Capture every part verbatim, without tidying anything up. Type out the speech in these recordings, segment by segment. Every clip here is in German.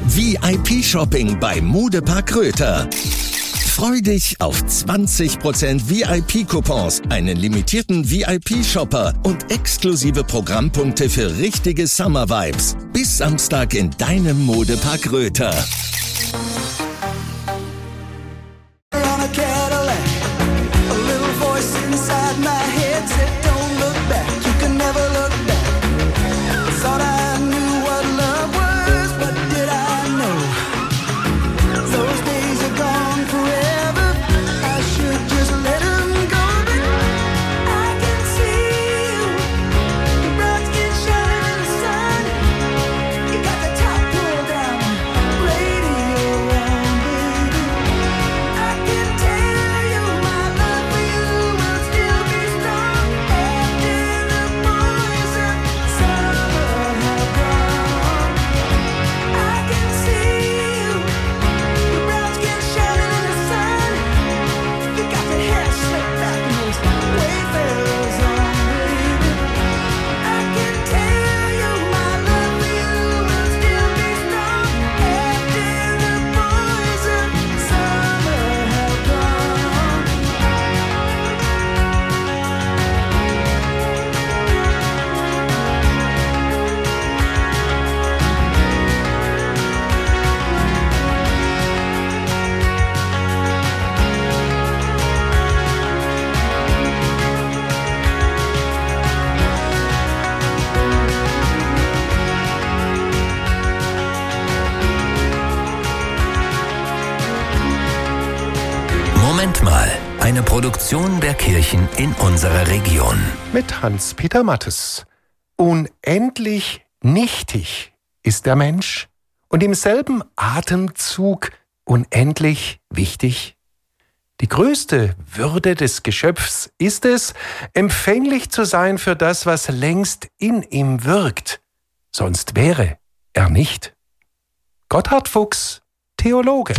V I P-Shopping bei Modepark Röther. Freu dich auf zwanzig Prozent V I P-Coupons, einen limitierten V I P-Shopper und exklusive Programmpunkte für richtige Summer-Vibes. Bis Samstag in deinem Modepark Röther. Moment mal, eine Produktion der Kirchen in unserer Region. Mit Hans-Peter Mattes. Unendlich nichtig ist der Mensch und im selben Atemzug unendlich wichtig. Die größte Würde des Geschöpfs ist es, empfänglich zu sein für das, was längst in ihm wirkt. Sonst wäre er nicht. Gotthard Fuchs, Theologe.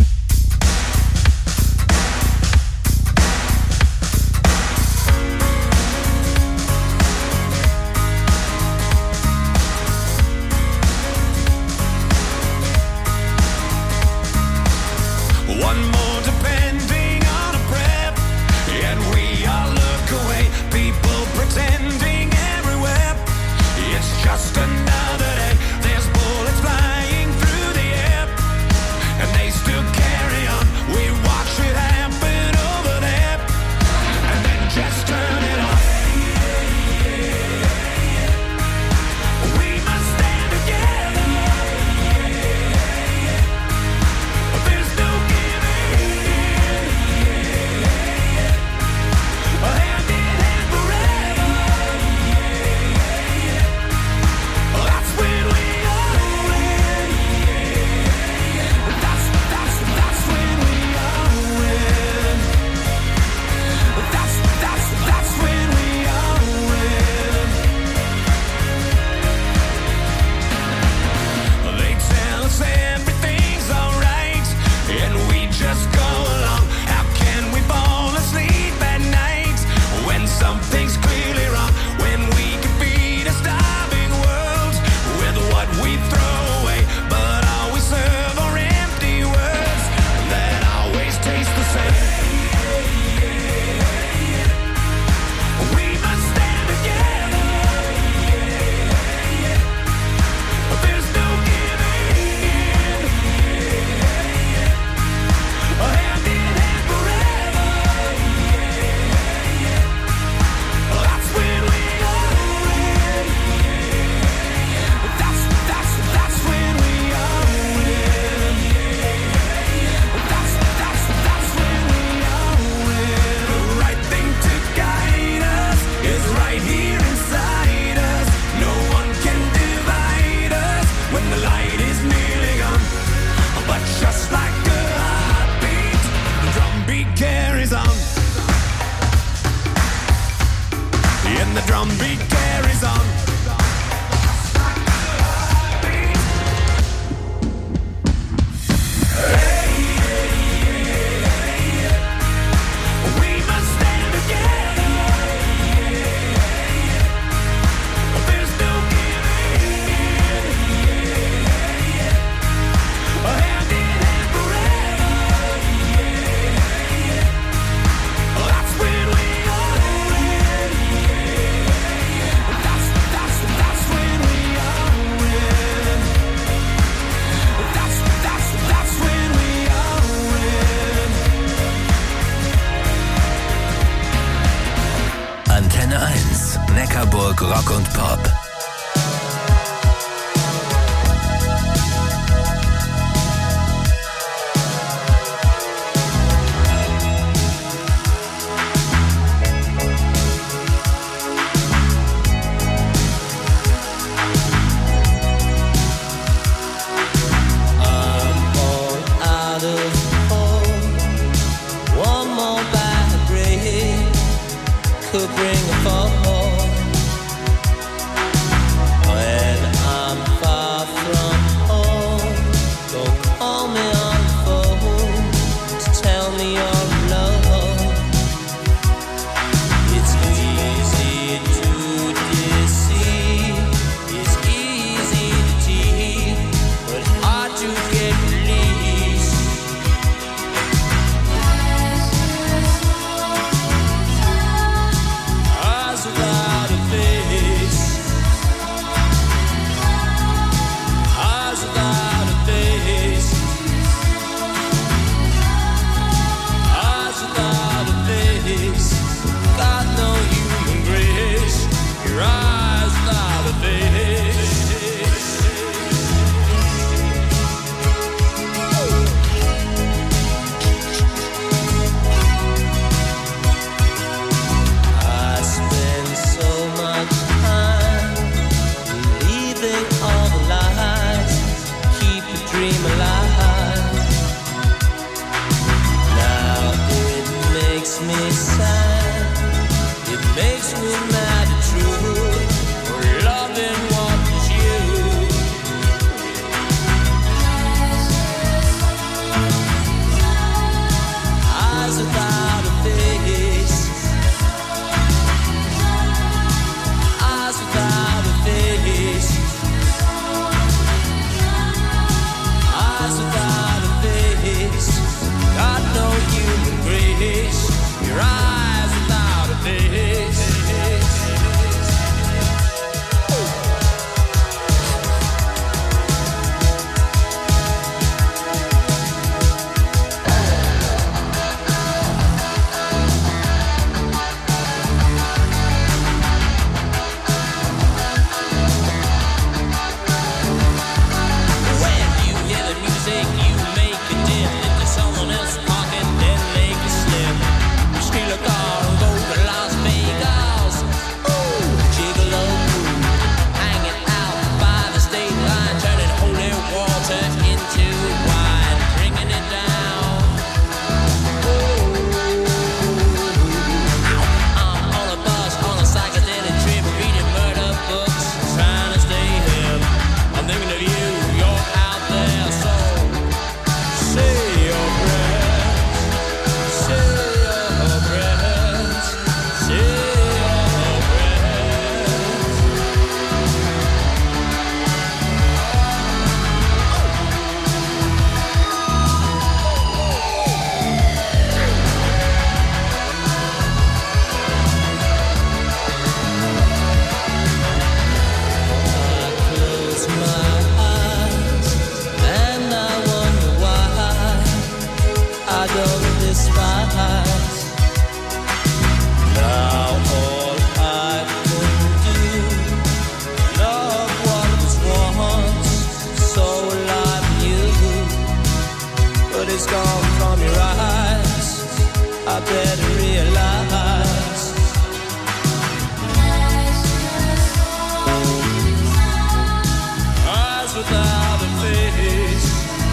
without a face.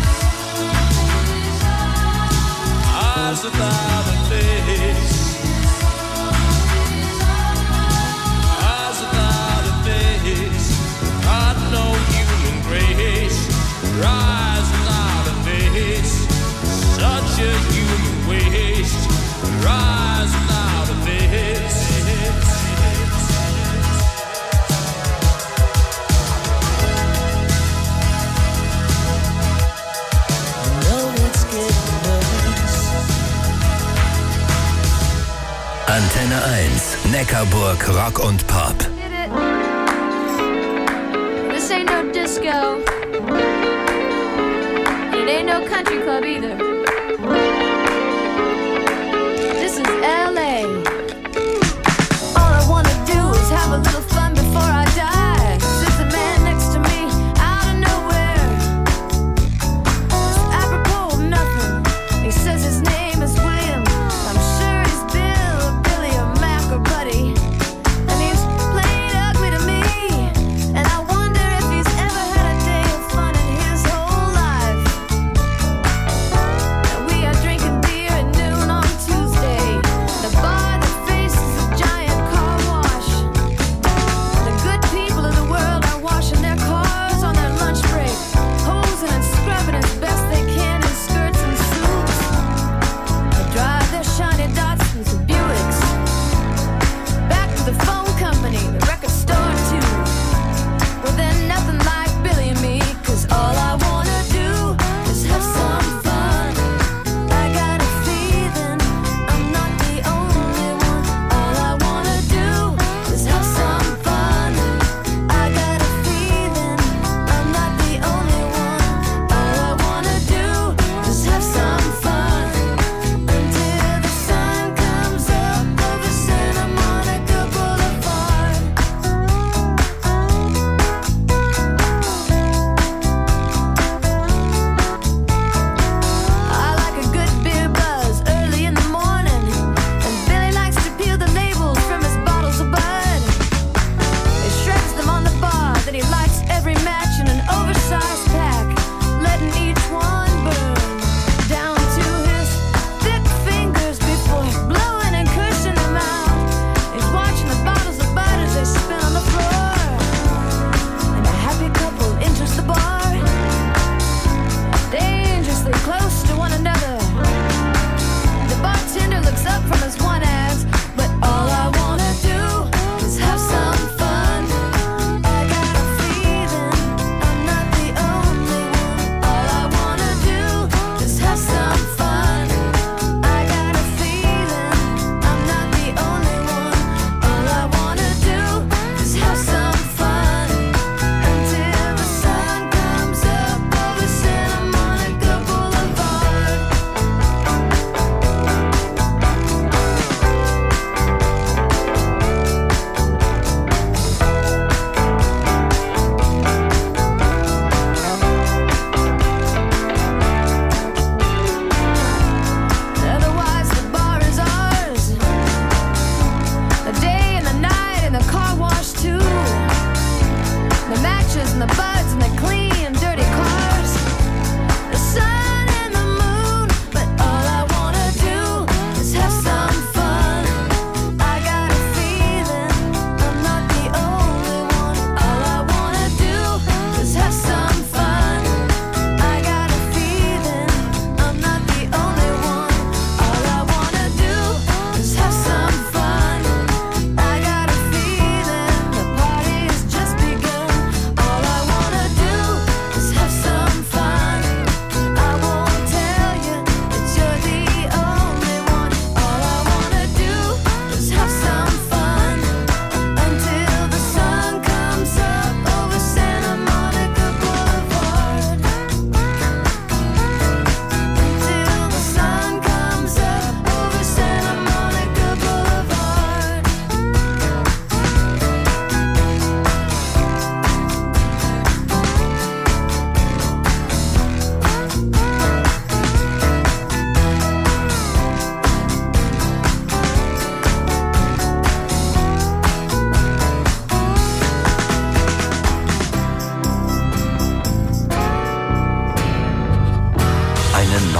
Eyes without a face. Eyes without a face. Got no human grace. Eyes without a face. Such a human waste. Eyes without a face. Antenne eins, Neckarburg Rock und Pop. This ain't no disco. It ain't no country club either. This is L A. All I wanna do is have a little fun before I die. There's a man next to me out of nowhere. Apropos of nothing. He says his name is William. I'm sure he's Bill, Billy, or Mac or Buddy. And he's played ugly to me. And I wonder if he's ever had a day of fun in his whole life.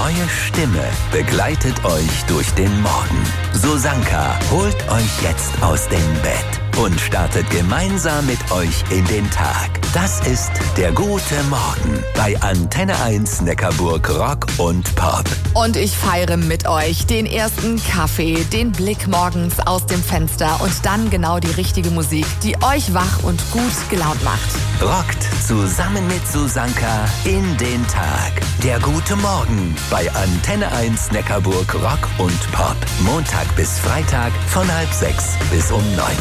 neue Stimme begleitet euch durch den Morgen. Susanka holt euch jetzt aus dem Bett und startet gemeinsam mit euch in den Tag. Das ist der gute Morgen bei Antenne eins Neckarburg Rock und Pop. Und ich feiere mit euch den ersten Kaffee, den Blick morgens aus dem Fenster und dann genau die richtige Musik, die euch wach und gut gelaunt macht. Rockt zusammen mit Susanka in den Tag. Der gute Morgen bei Antenne eins Neckarburg Rock und Pop. Montag bis Freitag von halb sechs bis um neun.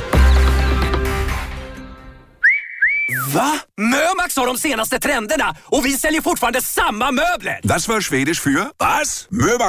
Va? Mömax har de senaste trenderna och vi säljer fortfarande samma möbler. Das war Schwedisch für was? Mömax